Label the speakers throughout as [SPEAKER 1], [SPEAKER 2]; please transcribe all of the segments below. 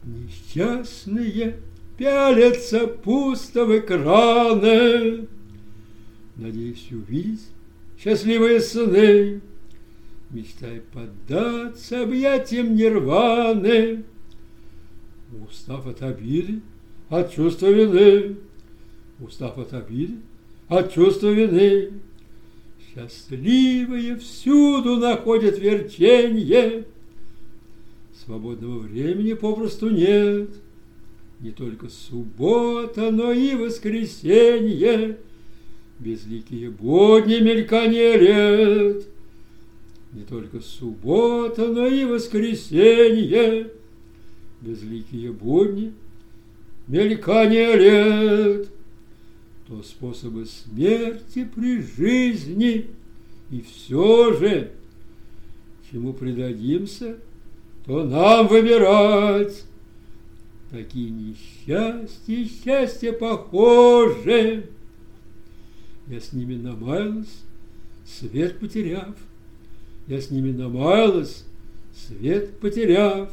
[SPEAKER 1] Несчастные пялятся пусто в экраны, надеясь увидеть счастливые сны, мечтай поддаться объятиям нирваны, устав от обиды, от чувства вины, устав от обиды, от чувства вины. Счастливые всюду находят верченье, свободного времени попросту нет. Не только суббота, но и воскресенье, безликие будни, мельканье лет. Не только суббота, но и воскресенье, безликие будни, мельканье лет. То способы смерти при жизни, и все же, чему предадимся, то нам выбирать. Такие несчастья и счастья похожи. Я с ними намаялась, свет потеряв. Я с ними намаялась, свет потеряв.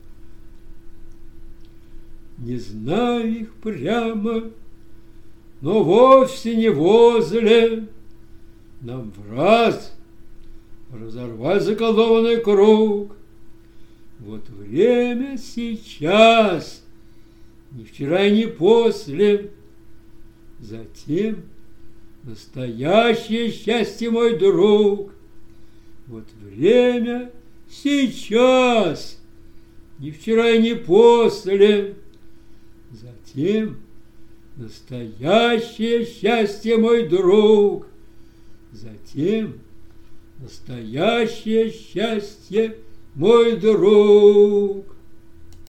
[SPEAKER 1] Не знаю их прямо, но вовсе не возле. Нам в раз разорвать заколдованный круг. Вот время сейчас, ни вчера и не после. Затем настоящее счастье, мой друг. Вот время сейчас, ни вчера и не после. Затем настоящее счастье, мой друг. Затем настоящее счастье, мой друг.